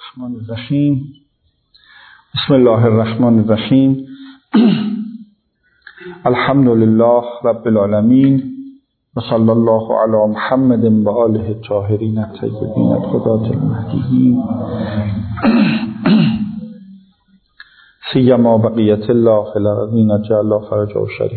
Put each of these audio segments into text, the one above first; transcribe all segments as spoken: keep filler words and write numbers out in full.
الرحمن الرحیم. بسم الله الرحمن الرحیم. الحمد لله رب العالمین و صلی الله علی محمد و آله الطاهرین الطیبین الهداة المهدیین سیما بقیت الله فی الارضین جعل الله فرجه شریف.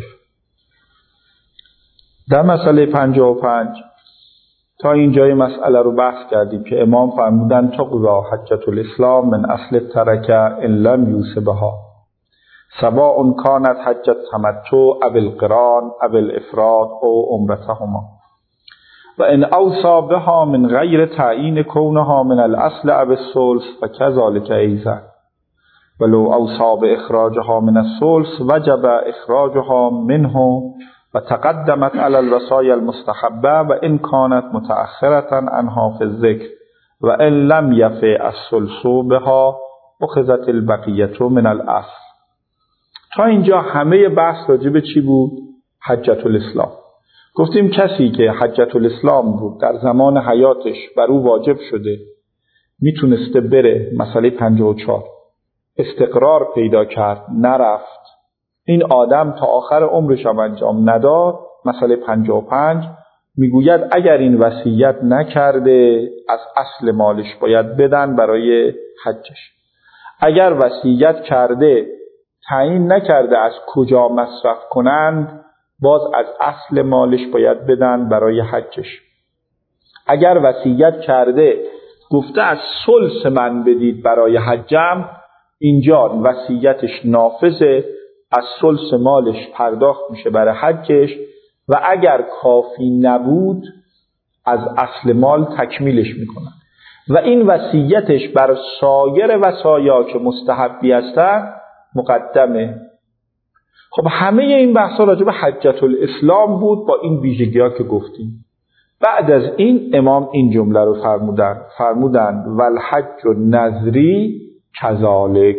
در مسئله پنجاه و پنج تا اینجای مسئله رو بحث کردیم که امام فرمودن تقضی حجة الاسلام من اصل ترکه ان لم یوسبها سواء کانت حجة تمتع او القران او الافراد او عمرتهما و ان اوصى بها من غیر تعیین کونها من الاصل او الثلث فكذلك ایضا ولو اوصى باخراجها من الثلث وجب اخراجها منه و تقدمت علی الوصایا المستحبه و ان کانت متأخرة عنها فی الذکر و ان لم یفع الثلث بها اخذت البقیة من الاصل. تا اینجا همه بحث راجع به چی بود؟ حجة الاسلام. گفتیم کسی که حجة الاسلام بود در زمان حیاتش بر او واجب شده میتونسته بره، مسئله پنجاه و چهار استقرار پیدا کرد نرفت، این آدم تا آخر عمرش هم انجام نداد. مسئله پنجاه و پنج میگوید اگر این وصیت نکرده از اصل مالش باید بدن برای حجش. اگر وصیت کرده تعیین نکرده از کجا مصرف کنند باز از اصل مالش باید بدن برای حجش. اگر وصیت کرده گفته از ثلث من بدید برای حجم، اینجا وصیتش نافذه، از ثلث مالش پرداخت میشه برای حجش و اگر کافی نبود از اصل مال تکمیلش میکنن و این وصیتش بر سایر وصایا که مستحبی هستن مقدمه. خب همه این بحثا راجع به حجة الاسلام بود با این ویژگی‌ها که گفتیم. بعد از این امام این جمله رو فرمودن فرمودن والحج النذری کذالک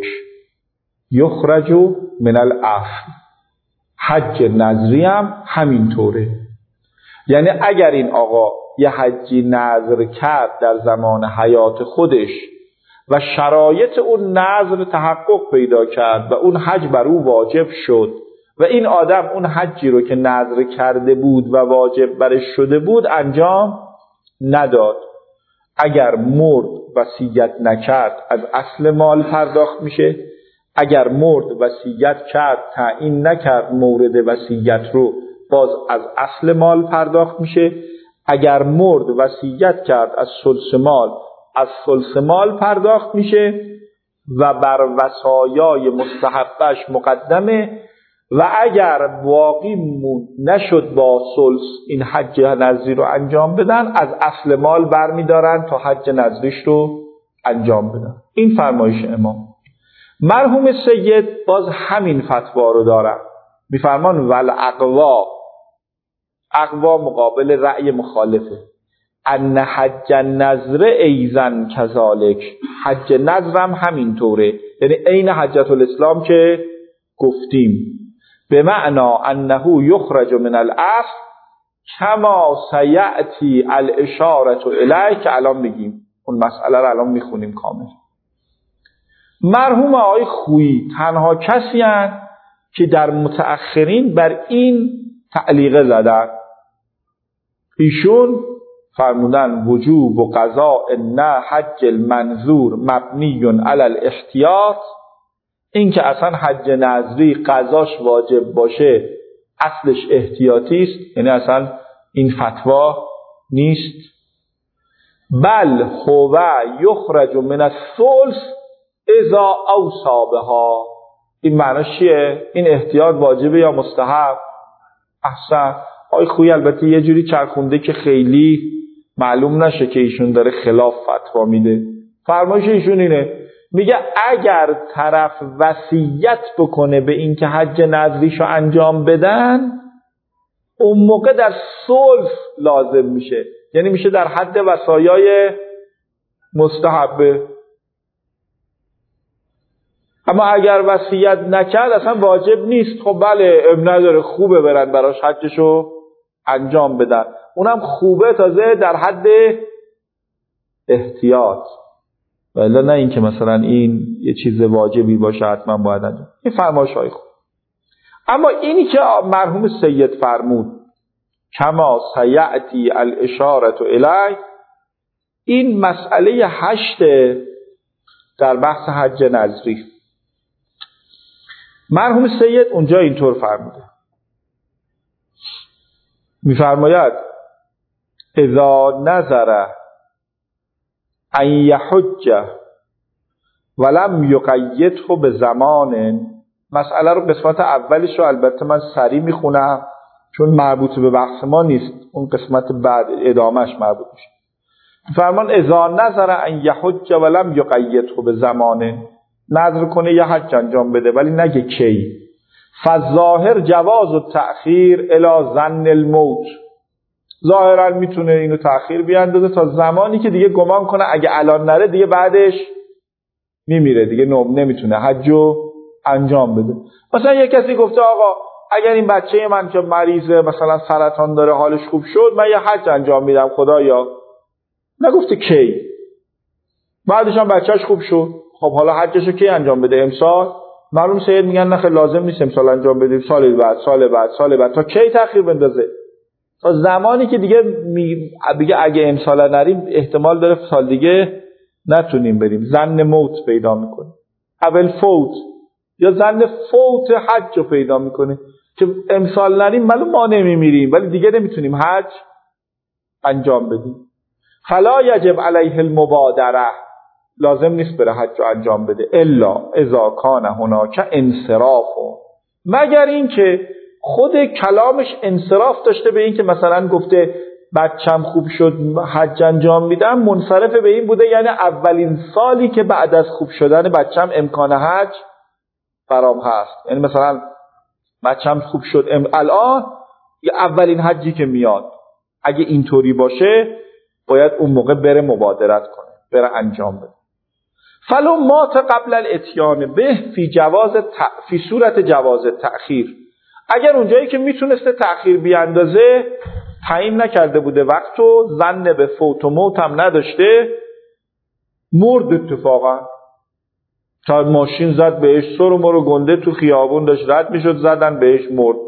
یخرج من الاصل. حج نذری هم همینطوره. یعنی اگر این آقا یه حجی نذر کرد در زمان حیات خودش و شرایط اون نذر تحقق پیدا کرد و اون حج بر او واجب شد و این آدم اون حجی رو که نذر کرده بود و واجب برش شده بود انجام نداد، اگر مرد وصیت نکرد از اصل مال پرداخت میشه. اگر مرد وصیت کرد تعیین نکرد مورد وصیت رو باز از اصل مال پرداخت میشه. اگر مرد وصیت کرد از ثلث مال از ثلث مال پرداخت میشه و بر وصایای مستحبش مقدمه و اگر باقی نشد با ثلث این حج نذری رو انجام بدن از اصل مال برمیدارن تا حج نذریش رو انجام بدن. این فرمایش امام. مرحوم سید باز همین فتوا رو دارن، میفرمان والاقوا، اقوا مقابل رأی مخالفه، ان حج النذر ایضا کذالک، حج نذر هم همینطوره، یعنی عین حجة الاسلام که گفتیم، به معنا انه یخرج من الاصل کما سیأتی الاشاره الیه که الان میگیم، اون مسئله رو الان میخونیم کامل. مرحوم آقای خویی تنها کسی هستند که در متأخرین بر این تعلیقه زدن. ایشون فرمودن وجوب و قضاء نه حج المنظور مبنی علی الاحتیاط، این که اصلا حج نذری قضاش واجب باشه اصلش احتیاطی است، یعنی اصلا این فتوا نیست. بل هو یخرج من الثلث اذا اوصى بها. این معناش چیه؟ این احتیاط واجبه یا مستحب؟ احسن. آی خوی البته یه جوری چرخونده که خیلی معلوم نشه که ایشون داره خلاف فتوا میده. فرمایش ایشون اینه، میگه اگر طرف وصیت بکنه به این که حج نذریشو انجام بدن اون موقع در ثلث لازم میشه، یعنی میشه در حد وصایای مستحبه. اما اگر وصیت نکرد اصلا واجب نیست. خب بله اب نداره، خوبه برن براش حجشو انجام بدن، اونم خوبه تازه در حد احتیاط. ولی نه این که مثلا این یه چیز واجبی باشه حتما باید انجام. این فرمایش‌های خوب. اما اینی که مرحوم سید فرمود کما سیأتی الاشاره الیه، این مسئله هشت در بحث حج نظری. مرحوم سید اونجا اینطور فرموده، میفرماید اذا نظر ان یحج ولم یقیده به زمان. مسئله رو قسمت اولیش رو البته من سریع میخونم چون مربوط به بحث ما نیست، اون قسمت بعد ادامهش مربوط میشه. فرمان اذا نظر ان یحج ولم یقیده به زمان، نظر کنه یه حج انجام بده ولی نگه کی. فالظاهر جواز التأخیر الی ظن الموت، ظاهرا میتونه اینو تأخیر بیاندازه تا زمانی که دیگه گمان کنه اگه الان نره دیگه بعدش میمیره، دیگه نمیتونه حجو انجام بده. مثلا یه کسی گفته آقا اگر این بچه من که مریضه مثلا سرطان داره حالش خوب شد من یه حج انجام میدم خدایا، نگفته کی، بعدش هم بچهش خوب شد، خب حالا حجشو کی انجام بده؟ امسال؟ معلوم سید میگن نه لازم نیست امسال انجام بدیم، سال بعد سال بعد سال بعد. تا کی تأخیر بندازه؟ تا زمانی که دیگه می... بگه اگه امسال نریم احتمال داره سال دیگه نتونیم بریم. ظن موت پیدا میکنه، اول فوت یا ظن فوت حج رو پیدا میکنه که امسال نریم معلوم ما نمیمیریم ولی دیگه نمیتونیم حج انجام بدیم. فلا یجب علیه المبادره، لازم نیست بره حج رو انجام بده. الا اذا کان هناک انصراف، مگر این که خود کلامش انصراف داشته به این که مثلا گفته بچم خوب شد حج انجام میدم، منصرف به این بوده یعنی اولین سالی که بعد از خوب شدن بچم امکان حج برام هست، یعنی مثلا بچم خوب شد ام الان یه اولین حجی که میاد، اگه اینطوری باشه باید اون موقع بره مبادرت کنه، بره انجام بده. فلو مات قبل الاتیان به فی جواز ت... فی صورت جواز تأخیر، اگر اونجایی که میتونسته تأخیر بیاندازه تعیین نکرده بوده وقتو، ظن به فوت و موت هم نداشته، مرد اتفاقا، تا ماشین زد بهش، سر و مرو گنده تو خیابون داشت رد میشد زدن بهش مرد،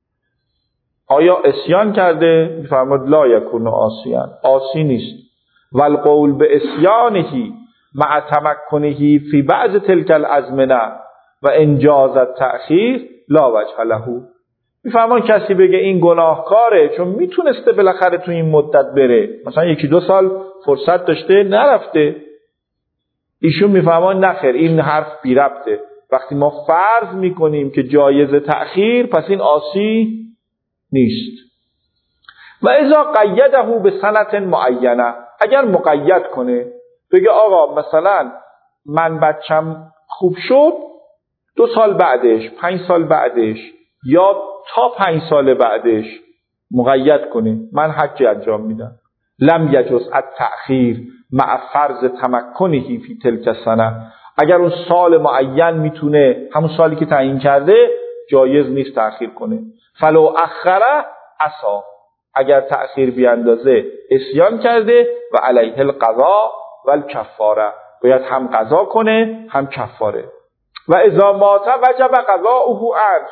آیا اسیان کرده؟ میفرماد لا یکون عاصیان، عاصی نیست. والقول به اسیانهی مع تمکنهی فی بعض تلک الازمنه و انجاز التأخیر لا وجه له. میفرمان کسی بگه این گناهکاره چون میتونسته بالاخره تو این مدت بره، مثلا یکی دو سال فرصت داشته نرفته، ایشون میفرمان نخیر این حرف بی ربطه. وقتی ما فرض میکنیم که جایز تأخیر پس این عاصی نیست. و اذا قیده به سنت معینه، اگر مقید کنه بگه آقا مثلا من بچم خوب شد دو سال بعدش، پنج سال بعدش یا تا پنج سال بعدش، مقید کنه من حج انجام میدم، لم یجوز التأخیر مع فرض تمکنهی فی تلک السنه، اگر اون سال معین میتونه همون سالی که تعیین کرده جایز نیست تأخیر کنه. فلو اخره عصا، اگر تأخیر بیاندازه اسیان کرده و علیه القضاء و الکفاره، باید هم قضا کنه هم کفاره. و اذا مات وجب قضاؤه عنه،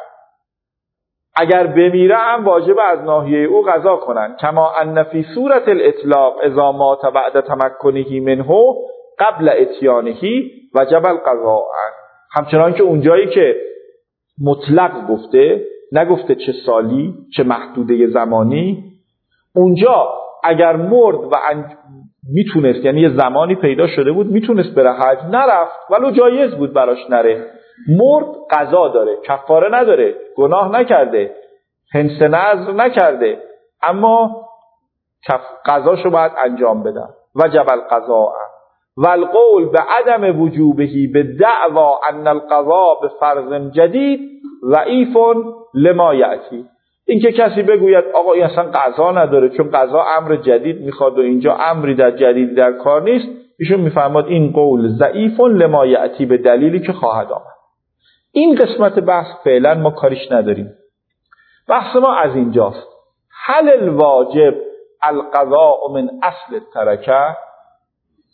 اگر بمیره هم واجب از ناحیه او قضا کنن. کما ان فی صورت الاطلاق اذا مات بعد تمکنه منه قبل اتیانه وجب القضاء عنه، همچنان که اونجایی که مطلق گفته، نگفته چه سالی چه محدوده زمانی، اونجا اگر مرد و انج... میتونست، یعنی یه زمانی پیدا شده بود میتونست بره حج نرفت ولو جایز بود براش نره، مرد قضا داره، کفاره نداره، گناه نکرده، حنث نظر نکرده، اما کف... قضاشو باید انجام بدن. وجب القضاء. والقول به عدم وجوبهی به دعوا ان القضاء به فرض جدید ضعیف لما یأتی، این که کسی بگوید آقا این اصلا قضا نداره چون قضا امر جدید میخواد و اینجا امری در جدید در کار نیست، ایشون میفرماد این قول ضعیف لما یأتی، به دلیلی که خواهد آمد. این قسمت بحث فعلا ما کاریش نداریم، بحث ما از اینجاست. هل الواجب القضاء من اصل الترکه،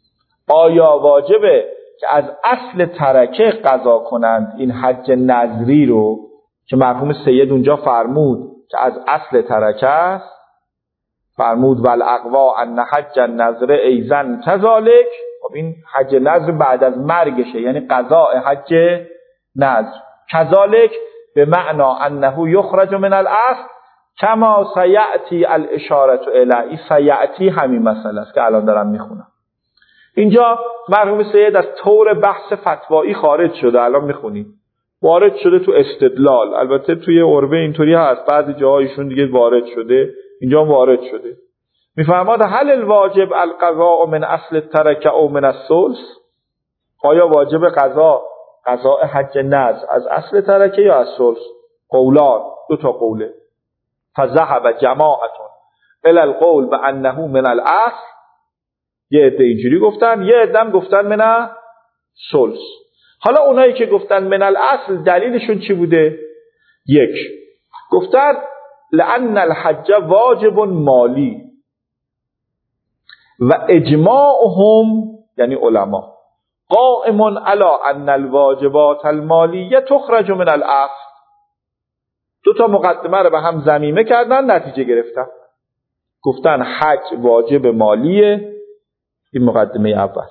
آیا واجبه که از اصل ترکه قضا کنند این حج نظری رو که مرحوم سید اونجا فرمود که از اصل ترکه است؟ فرمود والاقوا ان حج النظر ایزن کذالک. خب این حج نظر بعد از مرگشه، یعنی قضاء حج نظر. کذالک به معنا انه یخرج من الاصل کما سیأتی الاشاره الی. سیأتی همین مسئله است که الان دارم میخونم. اینجا مرحوم سید از طور بحث فتوایی خارج شده، الان میخونید وارد شده تو استدلال. البته توی عربه اینطوری هست، بعضی جاهایشون دیگه وارد شده، اینجا وارد شده. میفرماد هل الواجب القضاء من اصل الترکه او من الثلث؟ آیا واجب قضا قضاء حج نظر از اصل ترکه یا از ثلث؟ قولان، دو تا قوله. فذهب جماعه الى القول بانه من الاصل. یه عده اینجوری گفتن، یه عده هم گفتن من ثلث. حالا اونایی که گفتن من الاصل دلیلشون چی بوده؟ یک، گفتن لأن الحج واجب مالی و اجماعهم یعنی علما قائم علی ان الواجبات المالیه تخرج من الاصل. دو تا مقدمه رو به هم ضمیمه کردن، نتیجه گرفتن، گفتن حج واجب مالیه. این مقدمه اول.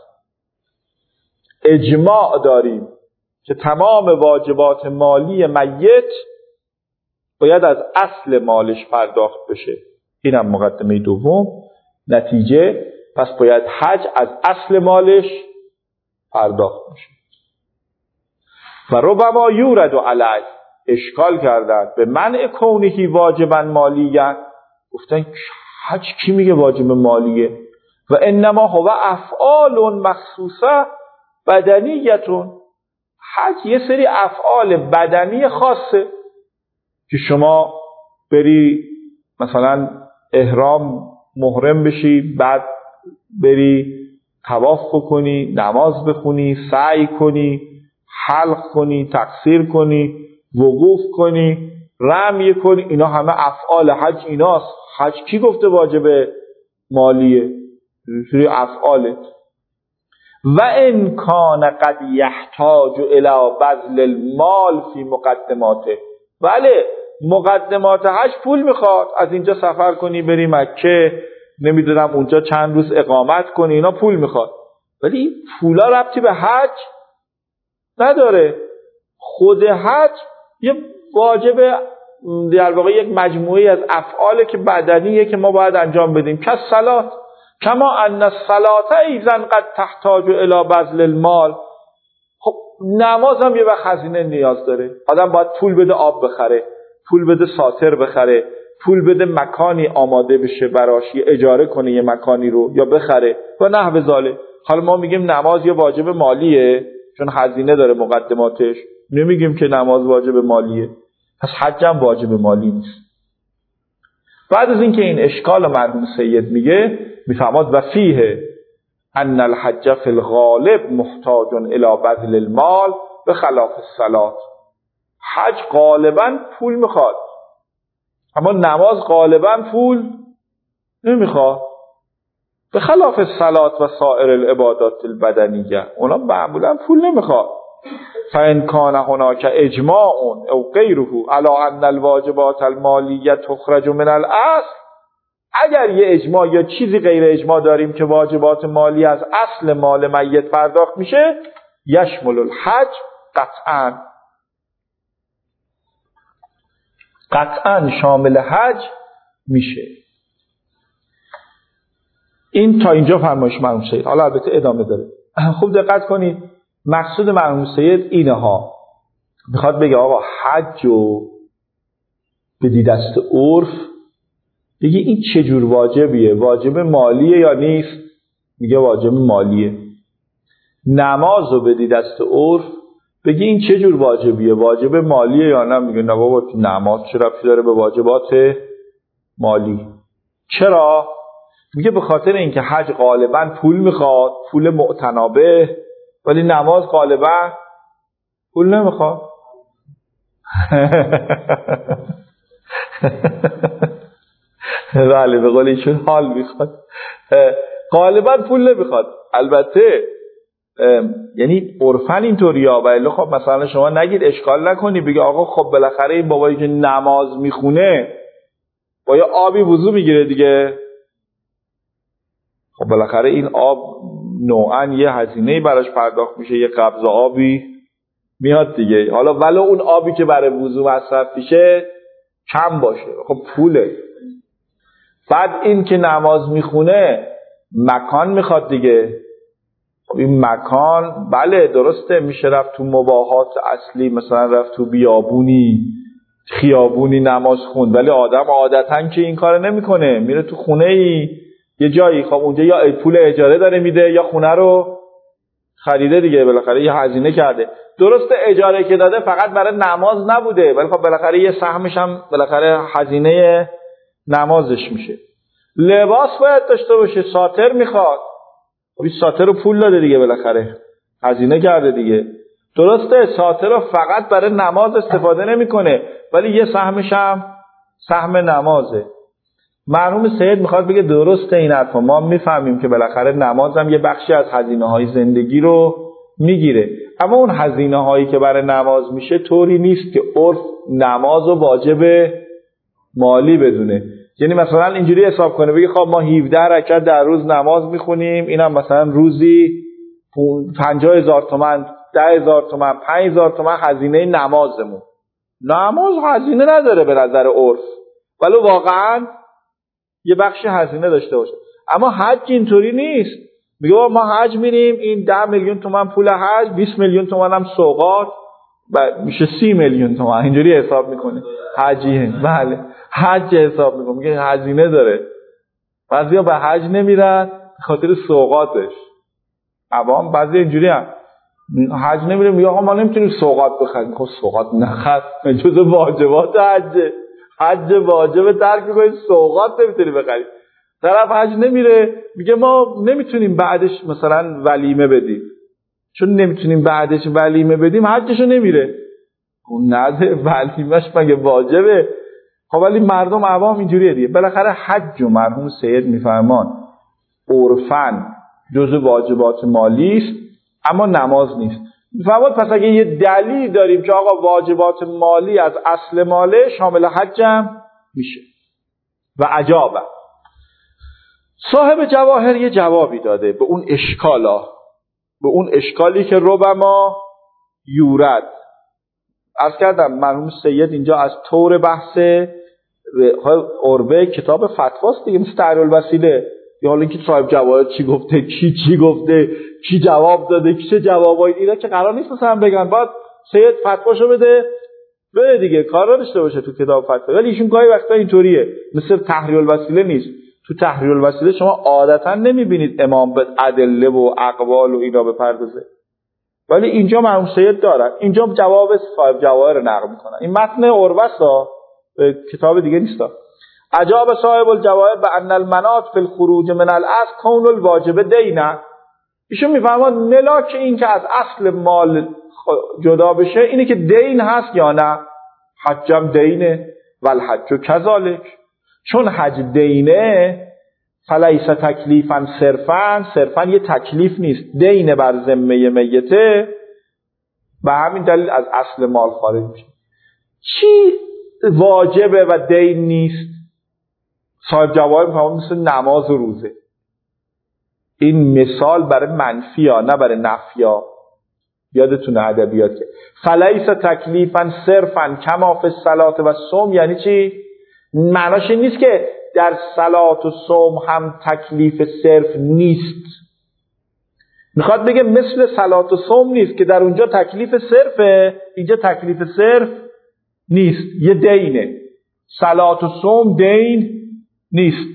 اجماع داریم که تمام واجبات مالی میت باید از اصل مالش پرداخت بشه. اینم مقدمه دوم. نتیجه پس باید حج از اصل مالش پرداخت بشه. و ربما یورد علیه، اشکال کردن به منع کونهی واجبا مالیه. گفتن حج کی میگه واجب مالیه؟ و انما هو افعال مخصوصه بدنیتون. حج یه سری افعال بدنی خاصه که شما بری مثلا احرام محرم بشی، بعد بری طواف بکنی، نماز بخونی، سعی کنی، حلق کنی، تقصیر کنی، وقوف کنی، رمی کنی، اینا همه افعال حج ایناست. حج کی گفته واجب مالیه؟ سری افعاله. و ان کان قد یحتاج الی بذل المال فی مقدماته. بله مقدمات حج پول میخواد، از اینجا سفر کنی بری مکه، نمیدونم اونجا چند روز اقامت کنی، اینا پول میخواد. ولی پولا ربطی به حج نداره. خود حج یه واجب در واقع یک مجموعه از افعاله که بدنیه که ما باید انجام بدیم، که صلات کما ان الصلاه ایضا قد تحتاج الی بذل المال. خب نماز هم یه وقت هزینه نیاز داره، آدم باید پول بده آب بخره، پول بده ساتر بخره، پول بده مکانی آماده بشه براش، یه اجاره کنه یه مکانی رو یا بخره و نحو ذالک. حالا ما میگیم نماز یه واجب مالیه چون هزینه داره مقدماتش، نمیگیم که نماز واجب مالیه. پس حج هم واجب مالی نیست. بعد از اینکه این اشکال مرحوم سید میگه، میفهمد و فیه ان الحج فی الغالب محتاج الی بذل المال به خلاف الصلات. حج غالبا پول میخواد، اما نماز غالبا پول نمیخواد، به خلاف الصلات و سایر العبادات البدنیه، اونا معمولا پول نمیخواد. فان کان هناک اجماع او غیره علی ان الواجبات المالیه تخرج من الاصل. اگر یه اجماع یا چیزی غیر اجماع داریم که واجبات مالی از اصل مال میت پرداخت میشه، یشمل الحج قطعا قطعا شامل حج میشه. این تا اینجا فرمایش مرحوم سید. حالا البته ادامه داره. خوب دقت کنید، مقصود مرحوم سید اینه ها، میخواد بگه آقا حج رو بدید دست عرف، بگی این چه جور واجبیه، واجب مالیه یا نیست؟ میگه واجب مالیه. نماز رو بدید دست عرف، بگی این چه جور واجبیه، واجب مالیه یا نه؟ میگه نه بابا نماز چه ربطی داره به واجبات مالی. چرا؟ میگه به خاطر اینکه حج غالبا پول میخواد، پول معتنابه، ولی نماز غالبا پول نمیخواد. بله به قول ایشون حال میخواد. غالبا پول نمیخواد. البته یعنی عرفن اینطوریا، ولی خب مثلا شما نگید اشکال نکنی بگی آقا خب بالاخره این بابایی که نماز میخونه با یه آبی وضو میگیره دیگه، خب بالاخره این آب نوعا یه هزینه‌ای براش پرداخت میشه، یه قبض آبی میاد دیگه، حالا ولو اون آبی که برای وضو مصرف میشه کم باشه، خب پوله. بعد این که نماز میخونه مکان میخواد دیگه، خب این مکان بله درسته میشه رفت تو مباحات اصلی، مثلا رفت تو بیابونی خیابونی نماز خوند، ولی آدم عادتاً که این کار نمیکنه، میره تو خونه ای یه جایی، خب اونجا یا پول اجاره داره میده یا خونه رو خریده دیگه، بالاخره یه هزینه کرده. درسته اجاره که داده فقط برای نماز نبوده، ولی خب بالاخره یه سهمش هم بالاخره هزینه نمازش میشه. لباس باید داشته باشه، ساتر میخواد، خب این ساتر رو پول داده دیگه، بالاخره هزینه کرده دیگه. درسته ساتر رو فقط برای نماز استفاده نمیکنه، ولی یه سهمش هم سهم نمازه. مرحوم سید میخواد بگه درسته این حرفا، ما میفهمیم که بالاخره نماز هم یه بخشی از هزینه‌های زندگی رو میگیره، اما اون هزینه‌هایی که برای نماز میشه طوری نیست که عرف نماز رو واجب مالی بدونه. یعنی مثلا اینجوری حساب کنه بگه خب ما هفده رکعت در روز نماز میخونیم، اینم مثلا روزی پنجاه هزار تومان، ده هزار تومان، پنج هزار تومان هزینه نمازمون. نماز هزینه نداره به نظر عرف، ولی واقعا یه بخش هزینه داشته باشه. اما حج اینطوری نیست، میگه ما حج میریم این ده میلیون تومان پول حج، بیست میلیون تومان هم سوغات، میشه سی میلیون تومان، اینجوری حساب میکنه حجیه. بله حج حساب میکنه، میگه هزینه داره. بعضیا به حج نمیرن به خاطر سوغاتش. عوام بعضی اینجوری هم حج نمیره، میگه آقا ما نمیتونیم سوغات بخریم. خب سوغات نخر، جزء واجبات حجه، حج واجب ترک میکنی، سوغات نمیتونی بخری. طرف حج نمیره میگه ما نمیتونیم بعدش مثلا ولیمه بدیم، چون نمیتونیم بعدش ولیمه بدیم حجشو نمیره. اون نده ولیمش مگه واجبه؟ خب ولی مردم عوام اینجوریه دیگه. بالاخره حج و مرحوم سید میفرمان عرفاً جزء واجبات مالی است اما نماز نیست. میفرماد پس اگه یه دلیل داریم که آقا واجبات مالی از اصل ماله شامل حج هم میشه. و عجابه صاحب جواهر یه جوابی داده به اون اشکالا، به اون اشکالی که ربما یورد. عرض کردم مرحوم سید اینجا از طور بحث عربه کتاب فتواست دیگه، مثل تحریر الوسیله، یا حالا اینکه صاحب جواهر چی گفته، کی چی گفته، کی جواب داده، کی چه جوابایی، اینا که قرار نیست مثلا بگن باید سید فتواشو بده بده دیگه، کار داشته باشه تو کتاب فتوا. ولی ایشون گاهی وقتا اینطوریه، مثل تحریر الوسیله نیست. تو تحریر الوسیله شما عادتا نمیبینید امام به ادله و اقوال و اینا بپردازه، ولی اینجا مرحوم سید دارن، اینجا جواب صاحب جواهر نقل میکنن. این متن عروه است، به کتاب دیگه نیست. عجاب صاحب الجواهر به ان المنات فی الخروج من الاصل کون الواجب دینه. ایشون میفهمد ملاک این که از اصل مال جدا بشه اینه که دین هست یا نه. حجم دینه والحج کذالک، چون حج دینه فلیس تکلیفا صرفا، صرفا یه تکلیف نیست، دینه بر ذمه میته، به همین دلیل از اصل مال خارج میشه. چی واجبه و دین نیست؟ صاحب جواهر میفهمد مثل نماز و روزه. این مثال برای منفی ها نه برای نفی ها. یادتونه ادبیات که فلیس تکلیفا صرفا کما فی الصلاه و الصوم، یعنی چی؟ معناش این نیست که در صلات و صوم هم تکلیف صرف نیست. میخواد بگه مثل صلات و صوم نیست که در اونجا تکلیف صرفه، اینجا تکلیف صرف نیست، یه دینه. صلات و صوم دین نیست.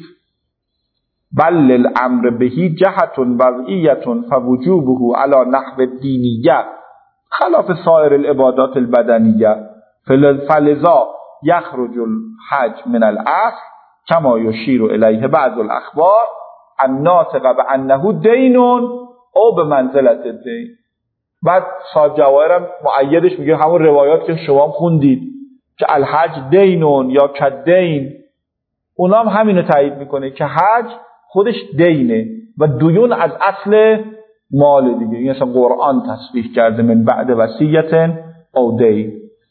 بل الامر بهی جهت وضعیت فوجوبه علی نحو دینیه خلاف سایر العبادات البدنیه، فلذا یخرج الحج من الاصل کما یشیر الیه بعض الاخبار الناطقه بانه دین او به منزلت دین. بعد صاحب جواهرم مؤیدش میگه همون روایات که شما خوندید که الحج دینون یا کدین، اونا هم همینو تایید میکنه که حج خودش دینه، و دیون از اصل مال دیگه. این اصلا قرآن تصریح کرده من بعد وصیت او دین،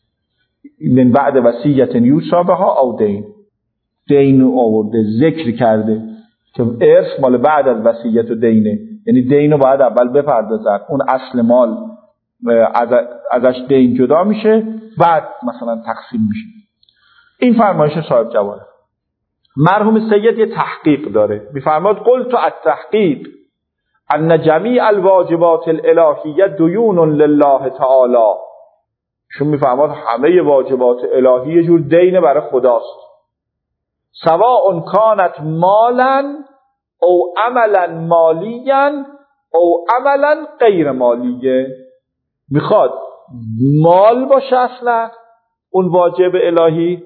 من بعد وصیت یوصی بها او دین، دین آورده ذکر کرده که ارث مال بعد از وصیت و دینه، یعنی دینو باید اول بپردازن، اون اصل مال از ازش دین جدا میشه بعد مثلا تقسیم میشه. این فرمایش صاحب جواهر. مرحوم سید یه تحقیق داره، میفرماد قلت التحقیق ان جمیع الواجبات الالهیه دیون لله تعالی. شون میفرماد همه واجبات الهی یه جور دین برای خداست، سواء کانت مالا او عملا مالیا او عملا غیر مالیه. میخواد مال باشه اصلا اون واجب الهی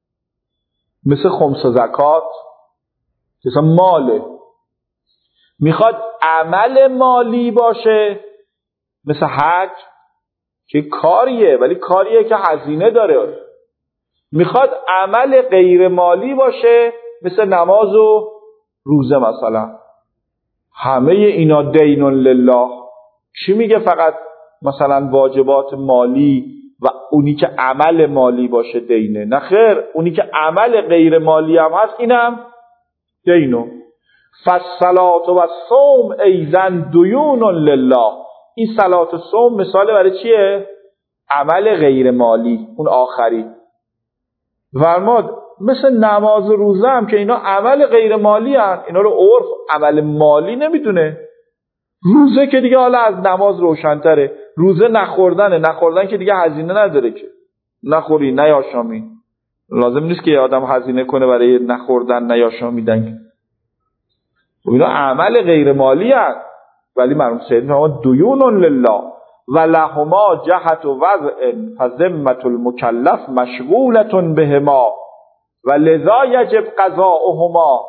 مثل خمس و زکات مثل ماله، میخواد عمل مالی باشه مثل حج که کاریه ولی کاریه که هزینه داره، میخواد عمل غیر مالی باشه مثل نماز و روزه مثلا. همه اینا دین لله. چی میگه فقط مثلا واجبات مالی و اونی که عمل مالی باشه دینه؟ نه خیر، اونی که عمل غیر مالی هم هست اینم دینو. فالصلاة و الصوم ایضا دیون لله. این صلات و صوم مثال برای چیه؟ عمل غیر مالی، اون آخری. فرماد مثل نماز و روزه هم که اینا عمل غیر مالی هست، اینا رو عرف عمل مالی نمیدونه. روزه که دیگه حالا از نماز روشن‌تره، روزه نخوردنه، نخوردن که دیگه هزینه نداره که نخوری نیاشامی، لازم نیست که آدم هزینه کنه برای نخوردن نیاشامیدن. اینا عمل غیر مالی هست ولی مرحوم سید می‌فرماد دیون لله و لهما جهت و وضع فذمة المکلف مشغولة بهما و لذا یجب قضاؤهما.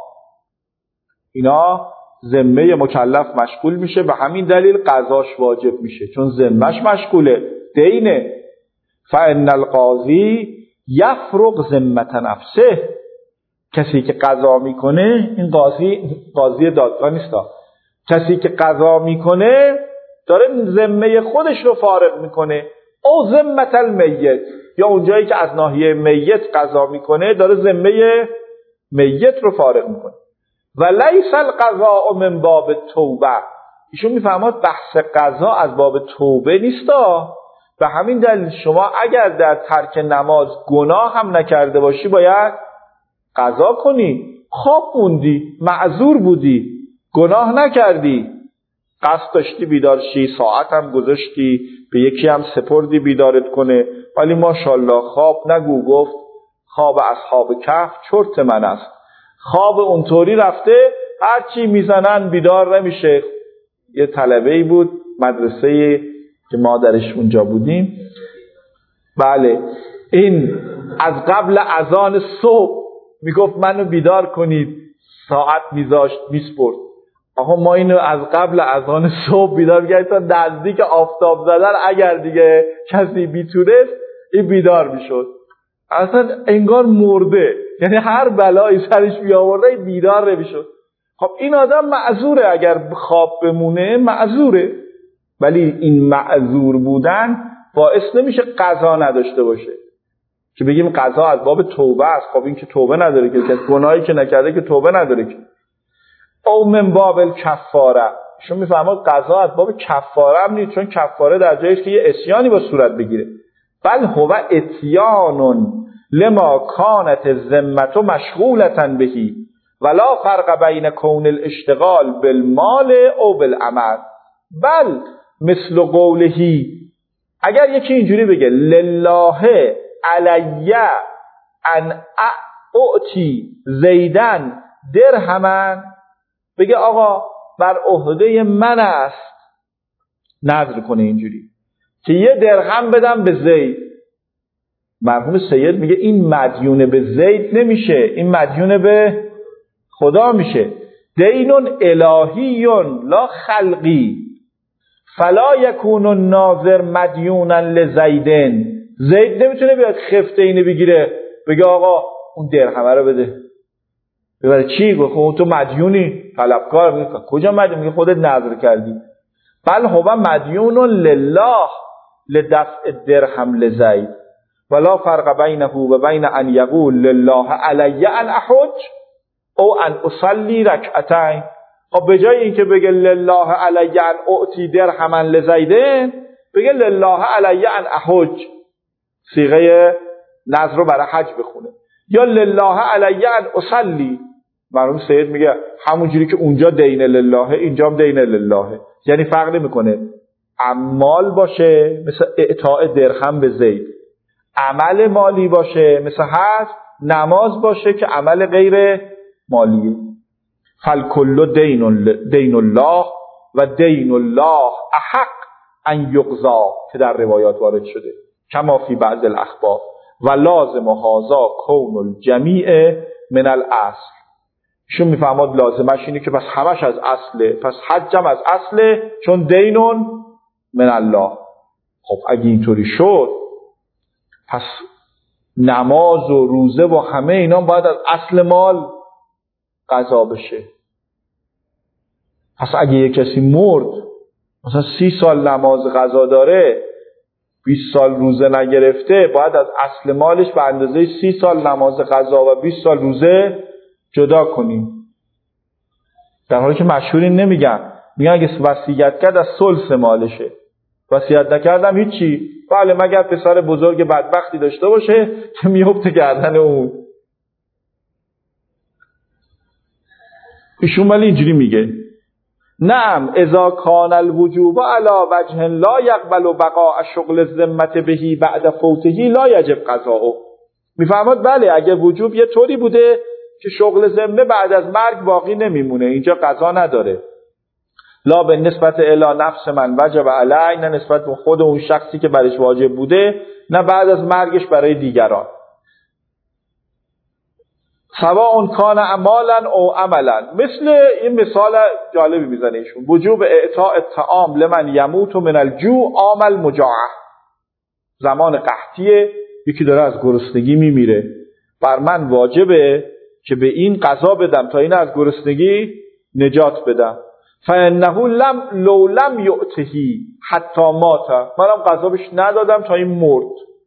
اینا ذمه مکلف مشغول میشه، به همین دلیل قضاش واجب میشه چون ذمهش مشغوله، دینه. فان القاضی یفرغ ذمة نفسه. کسی که قضا میکنه، این قاضی قاضی دادگاه نیستا، کسی که قضا میکنه داره ذمه خودش رو فارغ میکنه. او ذمة المیت، یا اونجایی که از ناحیه میت قضا میکنه داره ذمه میت رو فارغ میکنه. و لیس القضاء من باب توبه. ایشون میفهماد بحث قضا از باب توبه نیستا. به همین دلیل شما اگر در ترک نماز گناه هم نکرده باشی باید قضا کنی. خواب موندی، معذور بودی، گناه نکردی، قصد داشتی بیدار شی، ساعت هم گذاشتی، به یکی هم سپردی بیدارت کنه، ولی ماشاءالله خواب نگو، گفت خواب اصحاب کهف چرت من است. خواب اونطوری رفته هرچی میزنن بیدار نمیشه. یه طلبه‌ای بود مدرسه که ما درش اونجا بودیم، بله، این از قبل اذان صبح میگفت منو بیدار کنید، ساعت میذاشت میسپرد. آقا ما اینو از قبل اذان صبح بیدار بگیرید تا نزدیک آفتاب زدن، اگر دیگه کسی بیتونست این بیدار میشد. اصلا انگار مرده، یعنی هر بلایی سرش بیاورده بیدار نمیشد. خب این آدم معذوره، اگر خواب بمونه معذوره، ولی این معذور بودن باعث نمیشه قضا نداشته باشه که بگیم قضا از باب توبه است. خب این که توبه نداره که، کسی گناهی که نکرده که توبه نداره که. او من باب الکفاره. شما میفهمید قضا از باب کفاره هم نیست، چون کفاره در جایی است که یه عصیانی با صورت بگیره، بل هو اتیان لما کانت الذمه مشغولة بهی ولا فرق بین کون الاشتغال بالمال او بالعمل. بل مثل قوله، اگر یکی اینجوری بگه لله علی ان اعطی زیدن درهمن، بگه آقا بر عهده من است، نظر کنه اینجوری که یه درهم بدم به زید. مرحوم سید میگه این مدیون به زید نمیشه، این مدیون به خدا میشه. دینون الهیون لا خلقی فلا یکون الناظر مدیونا لزیدن. زید نمیتونه بیاد خفته اینو بگیره بگه آقا اون درهمه رو بده. ببره چی؟ گفت تو مدیونی، طلبکار. میگه کجا مدیون؟ میگه خودت نذر کردی. بل هو مدیون لله لدفع درهم لزید ولا فرق بینه و بین ان یقول لله علی ان احج او ان اصلی رکعتین. خب به جای اینکه بگه لله علی ان اعطی درهما لزیدن، بگه لله علی ان احج، صیغه نذر رو برای حج بخونه. یا لله علی ان اصلی. مرحوم سید میگه همونجوری که اونجا دین لله اینجا هم دین لله، یعنی فرق نمیکنه عمال باشه مثل اعطاء درهم به زید، عمل مالی باشه مثل حج، نماز باشه که عمل غیر مالیه. فالکل دین دین الله و دین الله احق ان یقضا که در روایات وارد شده کما فی بعض الاخبار و لازم هذا کون الجمیع من الاصل. ایشون میفهماد لازمش اینه که پس همش از اصله، پس حجم از اصله چون دینون من الله. خب اگه اینطوری شد پس نماز و روزه و همه اینا باید از اصل مال قضا بشه. پس اگه یک کسی مرد مثلا سی سال نماز قضا داره، بیست سال روزه نگرفته، باید از اصل مالش به اندازه سی سال نماز قضا و بیست سال روزه جدا کنیم. در حالی که مشهورین نمیگن، میگن اگه وصیت کرد از ثلث مالشه، وصیت نکردم هیچی. بله مگر پسر بزرگ بدبختی داشته باشه که میفته گردن اون. ایشون ولی اینجوری میگه نعم اذا کان الوجوب علی وجه لا یقبل بقاء شغل الذمه بهی بعد فوته لا یجب قضاؤه. میفهمد بله اگه وجوب یه طوری بوده که شغل ذمه بعد از مرگ باقی نمیمونه، اینجا قضا نداره. لا به نسبت الی نفس من وجب علی، نه نسبت به خود اون شخصی که برش واجب بوده، نه بعد از مرگش برای دیگران. سواء کان عمالا او عملا. مثل این مثال جالبی میزنه ایشون، وجوب اعطاء الطعام لمن یموت من الجوع عام المجاعه. زمان قحطیه، یکی داره از گرسنگی میمیره، بر من واجبه که به این قضا بدم تا این از گرسنگی نجات بدم. فانه لم لو لم یؤتهی حتی مات، منم قضا بهش ندادم تا این مرد.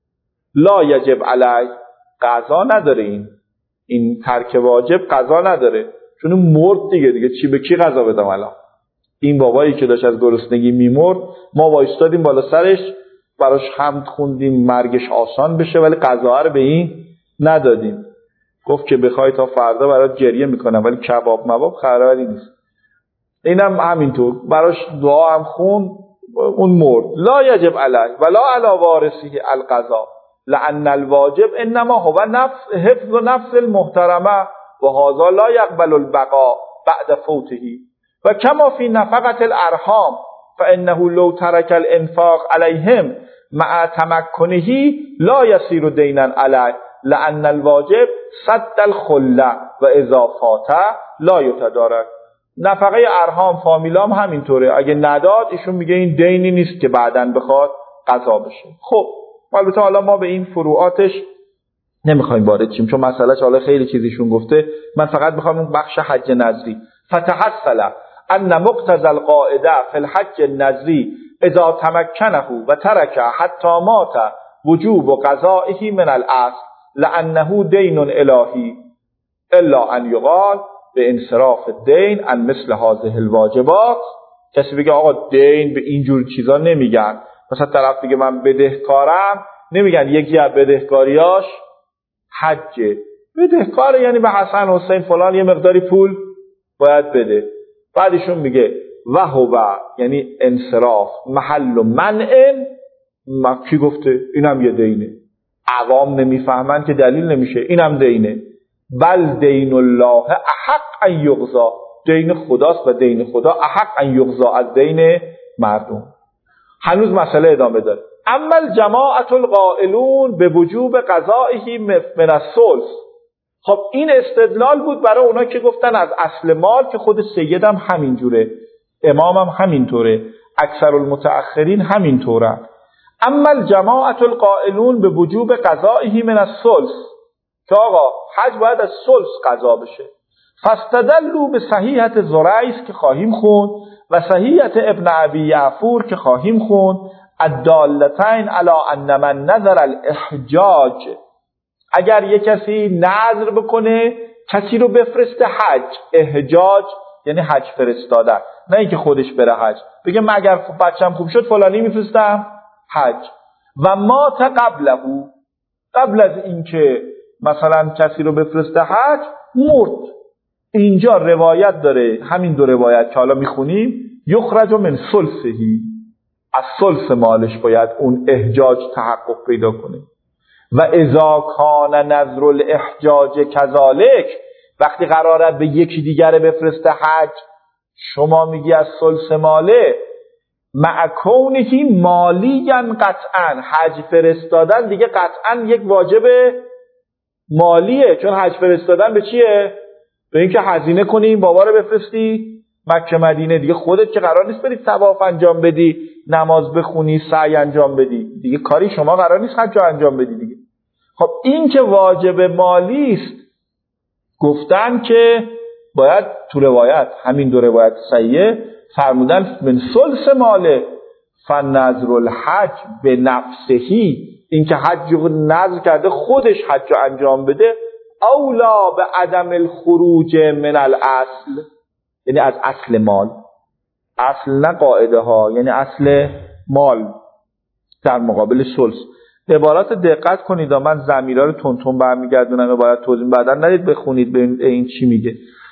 لا یجب علی، قضا نداره، این این ترک واجب قضا نداره چون مرد دیگه دیگه چی به کی قضا بدم الان؟ این بابایی که داشت از گرسنگی میمرد ما وایستادیم بالا سرش براش حمد خوندیم مرگش آسان بشه، ولی قضا رو به این ندادیم. گفت که بخوای تا فردا برات گریه میکنم ولی کباب مباب خبری نیست. اینم همینطور براش دعا هم خون، اون مرد. لا یجب علیه ولا علی وارثه القضا لأن الواجب انما هو نفس حفظ نفس المحترمه و هذا لا يقبل البقاء بعد فوته و کما فی نفقه الارحام فانه لو ترك الانفاق عليهم مع تمكنه لا يصير دینا علیه لأن الواجب سد الخله و اذا فات لا يتدارك. نفقه ارحام فامیلام همینطوره، اگه نداد ایشون میگه این دینی نیست که بعداً بخواد قضا بشه. خب البته حالا ما به این فروعاتش نمیخوایم وارد شیم چون مسئله حالا خیلی چیزیشون گفته، من فقط میخوام اون بخش حج نظری. فتحصل ان مقتضى القاعده فی الحج النظری اذا تمکنه و ترک حتی مات وجوب قضائه من الاصل لانه دین الهی الا ان یقال به انصراف الدین عن مثل هذه الواجبات. کسی بگه آقا دین به اینجور چیزا نمیگن، مثلا طرف بگه من بدهکارم، نمیگن یکی از بدهکاریاش حجه. بدهکار یعنی به حسن حسین فلان یه مقداری پول باید بده. بعدشون میگه و هو یعنی انصراف محل و منع. کی گفته؟ اینم یه دینه. عوام نمیفهمن که دلیل نمیشه، اینم دینه. بل دین الله احق ان یقضا، دین خداست و دین خدا احق ان یقضا از دین مردم. هنوز مسئله ادامه داره. اما الجماعت القائلون به وجوب قضائه من الثلث. خب این استدلال بود برای اونا که گفتن از اصل مال، که خود سیدم همینجوره، امامم همینطوره، اکثر المتأخرین همینطوره. اما الجماعت القائلون به وجوب قضائه من الثلث، که آقا حج باید از ثلث قضا بشه. فاستدلوا به صحیحت زریس که خواهیم خوند و صحیحت ابن ابی یعفور که خواهیم خوند، الدالتین علی ان من نظر الاحجاج، اگر یک کسی نظر بکنه کسی رو بفرسته حج، احجاج یعنی حج فرستادن، نه اینکه خودش بره حج، بگه من اگر بچم خوب شد فلانی میفرستم حج. و مات قبله، قبل از اینکه مثلا کسی رو بفرسته حج مرد. اینجا روایت داره، همین دو روایت که حالا میخونیم، یخرج من ثلثهی، از ثلث مالش باید اون احجاج تحقق پیدا کنه. و اذا کان نظر الاحجاج کذالک، وقتی قراره به یکی دیگر بفرسته حج، شما میگی از ثلث ماله، مع کونهی مالیاً قطعاً، حج فرستادن دیگه قطعاً یک واجب مالیه، چون حج فرستادن به چیه؟ به اینکه هزینه کنی این بابا رو بفرستی مکه مدینه، دیگه خودت که قرار نیست بری طواف انجام بدی، نماز بخونی، سعی انجام بدی، دیگه کاری شما قرار نیست حج انجام بدی دیگه. خب این که واجب مالی است، گفتن که باید تو روایت، همین دو روایت صحیحه، فرمودن من ثلث ماله فنظر الحج به نفسهی، این که حج رو نظر کرده خودش حج رو انجام بده، اولا به عدم الخروج من الاصل، یعنی از اصل مال، اصل نه قاعده ها، یعنی اصل مال در مقابل ثلث. عبارات دقت کنید، من ضمیرا رو تون تون برمیگردونم، عبارت توضیح بعدا ندید بخونید ببینید این چی میگه.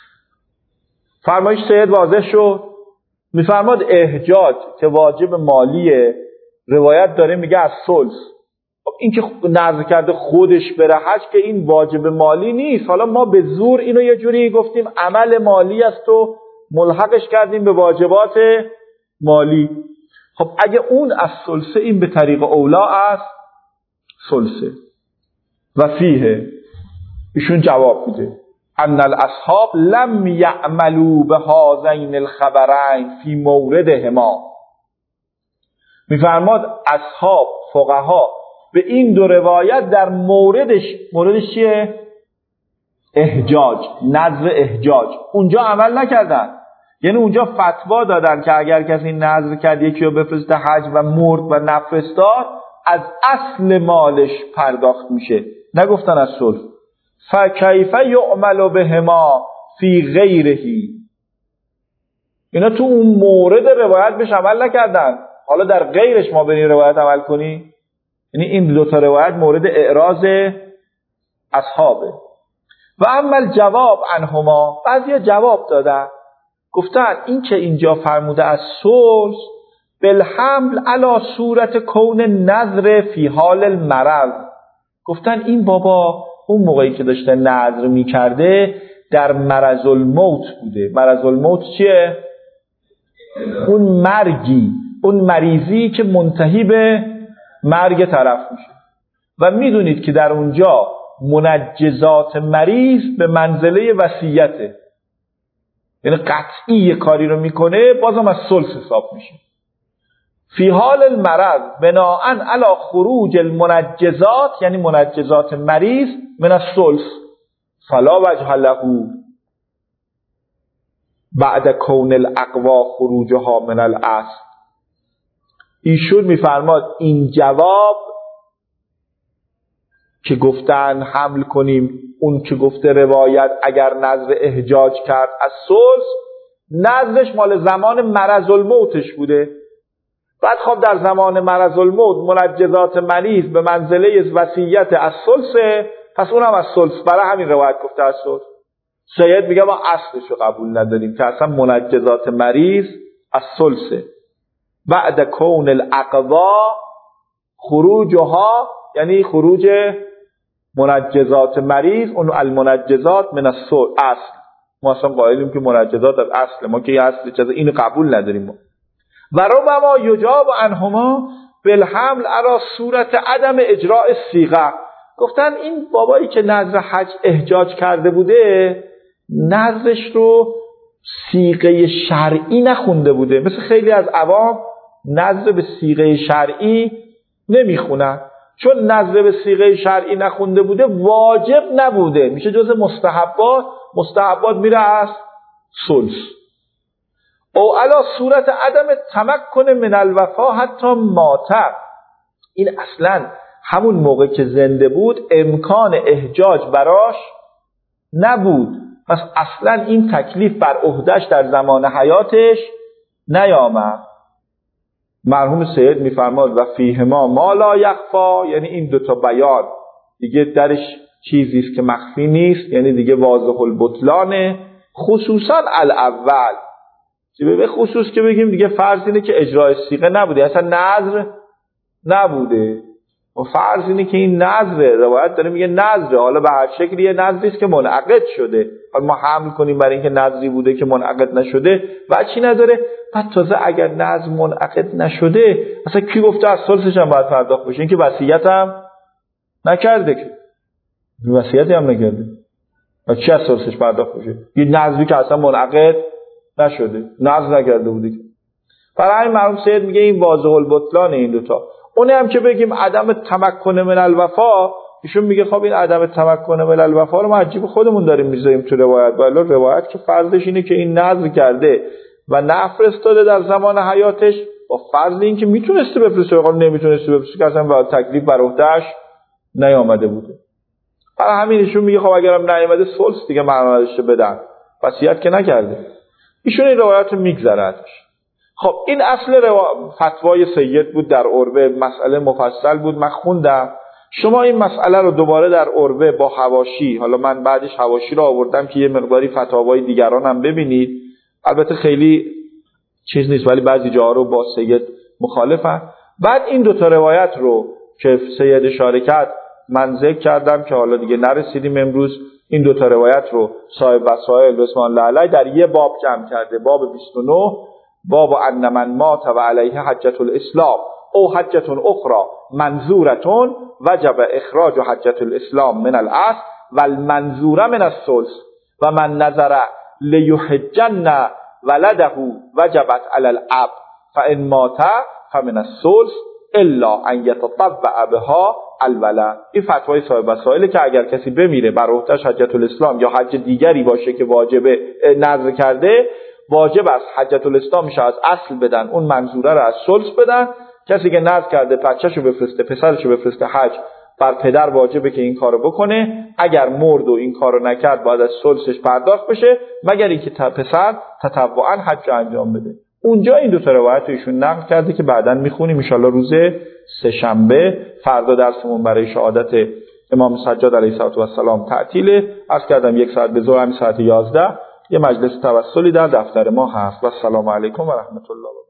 فرمایش سید واضح شد. میفرماد احجاج که واجب مالیه، روایت داره میگه از ثلث. این که نظر کرده خودش بره حج که این واجب مالی نیست، حالا ما به زور اینو یه جوری گفتیم عمل مالی است و ملحقش کردیم به واجبات مالی. خب اگه اون از ثلث، این به طریق اولا است ثلثه. و فیه ایشون جواب میده ان الاصحاب لم یعملوا بهذین الخبرین فی موردهما. میفرماد اصحاب فقها به این دو روایت در موردش، موردش چیه؟ احجاج، نظر احجاج، اونجا عمل نکردن. یعنی اونجا فتوا دادن که اگر کسی نظر کرد یکی رو بفرسته حج و مرد و نفرستاد، از اصل مالش پرداخت میشه، نگفتن از ثلث. فکیف یعمل بهما فی غیرهی، اینا تو اون مورد روایت بهش عمل نکردن، حالا در غیرش ما بریم روایت عمل کنی؟ یعنی این دو تا روایت مورد اعراض اصحابه. و اما الجواب عنهما، بعضیا جواب دادن گفتن این که اینجا فرموده از ثلث بالحمل علی صورت کون نظر فی حال المرض، گفتن این بابا اون موقعی که داشته نظر میکرده در مرض الموت بوده. مرض الموت چیه؟ اون مرگی، اون مریضی که منتهی به مرگ طرف میشه. و میدونید که در اونجا منجزات مریض به منزله وصیته، یعنی قطعی یه کاری رو میکنه بازم از ثلث حساب میشه. فی حال المرض بناءً علی خروج المنجزات، یعنی منجزات مریض من الثلث، فلا وجه له بعد کون الاقوا خروجها من الاصل. ایشون میفرماد این جواب که گفتن حمل کنیم اون که گفته روایت اگر نظر احجاج کرد از ثلث، نظرش مال زمان مرض الموتش بوده. بعد خب در زمان مرض الموت منجزات مریض به منزله وصیت از ثلثه، پس اونم از ثلث، برای همین روایت گفته از ثلث. سید میگه ما اصلش رو قبول نداریم که اصلا منجزات مریض از ثلثه. بعد کون الاقوا خروجها، یعنی خروج منجزات مریض، اون المنجزات من الثلث اصل. ما اصلا قائلیم که منجزات از اصل، ما که اصل چیز اینو قبول نداریم ما. و ربما یجاب عنهما بالحمل علی صورت عدم اجراء الصیغه، گفتن این بابایی که نظر حج احجاج کرده بوده نظرش رو صیغه شرعی نخونده بوده، مثل خیلی از عوام نظر به صیغه شرعی نمیخونن، چون نظر به صیغه شرعی نخونده بوده واجب نبوده، میشه جز مستحبات مستحبات میره از ثلث. او علا صورت عدم تمکن من الوفا حتی ماتر، این اصلا همون موقع که زنده بود امکان احجاج براش نبود، پس اصلا این تکلیف بر عهده‌اش در زمان حیاتش نیامد. مرحوم سید میفرماد و فیهما ما لا یخفا، یعنی این دوتا بیان دیگه درش چیزی است که مخفی نیست، یعنی دیگه واضح البطلانه، خصوصا الاول. به خصوص که بگیم دیگه فرض اینه که اجرای صیغه نبوده، اصلا نذر نبوده، و فرض اینه که این نذر، روایت داره میگه نذر، حالا به هر شکلی یه نذری است که منعقد شده، حالا ما حمل کنیم برای اینکه نذری بوده که منعقد نشده و چی نداره. بعد تازه اگر نذر منعقد نشده اصلا کی گفته از ثلثش هم باید پرداخت بشه؟ این که وصیت هم نکرده، که وصیتی هم نکرده و چی از ثلثش پرداخت بشه؟ یه نذری که اصلا منعقد نشده، نذر نکرده بوده. برای همین مرحوم سید میگه این واضح البطلان این دوتا. اونه هم که بگیم عدم تمکن من الوفا، ایشون میگه خب این عدم تمکن من الوفا رو ما عجیب خودمون داریم میذاریم تو روایت، ولی روایت که فرضش اینه که این نذر کرده و نفرستاده در زمان حیاتش، با فرض این که میتونسته بفرسته، ولی نمیتونسته بفرسته که اصلا با تکلیف بر عهده‌اش نیامده بوده. برای همین ایشون میگه خب اگرم نیامده ثلث دیگه معنا نداشته بدن، وصیت که نکرده. ایشون این روایت رو میگذره ازش. خب این اصل روا... فتوای سید بود در عربه، مسئله مفصل بود، من خوندم. شما این مسئله رو دوباره در عربه با حواشی، حالا من بعدش حواشی رو آوردم که یه مقداری فتاوای دیگران هم ببینید، البته خیلی چیز نیست ولی بعضی جاها رو با سید مخالفن. بعد این دوتا روایت رو که سید اشاره کرد من ذکر کردم که حالا دیگه نرسیدیم امروز، این دوتا روایت رو صاحب وسائل رضوان الله علیه در یه باب جمع کرده، باب بیست و نه، باب ان من مات و علیه حجة الاسلام او حجة اخرى منظورتون وجب اخراج حجة الاسلام من الاصل و المنظور من الثلث و من نظر لیحجن ولده وجبت علی الاب فان مات فمن الثلث الا ان یتطوع بها الولد. این فتوای صاحب وسائل که اگر کسی بمیره بر عهده‌اش حجة الاسلام یا حج دیگری باشه که واجب نذر کرده، واجب است حجة الاسلام میشه از اصل بدن، اون منظوره رو از ثلث بدن. کسی که نذر کرده بچه‌شو بفرسته، پسرشو بفرسته حج، بر پدر واجبه که این کارو بکنه. اگر مرد و این کارو نکرد باید از ثلثش پرداخت بشه، مگر اینکه پسر تطوعاً حج انجام بده. اونجا این دو تا روایت ایشون نقل کرده که بعداً میخونیم ان شاءالله روز سه شنبه. فردا درسمون برای شهادت امام سجاد علیه السلام تعطیله. عرض کردم یک ساعت به ظهر، همین ساعت یازده یه مجلس توسلی در دفتر ما هست. و السلام علیکم و رحمت الله.